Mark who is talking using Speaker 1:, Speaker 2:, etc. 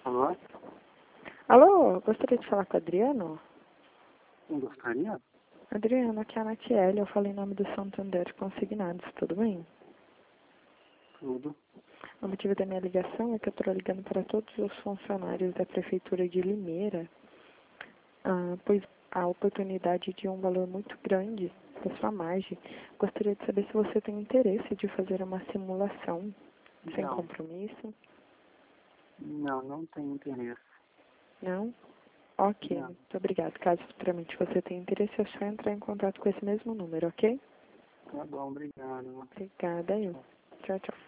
Speaker 1: Alô?
Speaker 2: Alô, gostaria de falar com o Adriano?
Speaker 1: Não gostaria?
Speaker 2: Adriano, aqui é a Natiele, eu falo em nome do Santander Consignados, tudo bem?
Speaker 1: Tudo.
Speaker 2: O motivo da minha ligação é que eu estou ligando para todos os funcionários da Prefeitura de Limeira, pois a oportunidade de um valor muito grande da sua margem. Gostaria de saber se você tem interesse de fazer uma simulação sem
Speaker 1: Não.
Speaker 2: compromisso.
Speaker 1: Não tenho interesse.
Speaker 2: Não? Ok,
Speaker 1: Não.
Speaker 2: muito obrigado. Caso futuramente você tenha interesse, é só entrar em contato com esse mesmo número, ok?
Speaker 1: Tá bom, obrigado.
Speaker 2: Obrigada, eu. Tchau, tchau.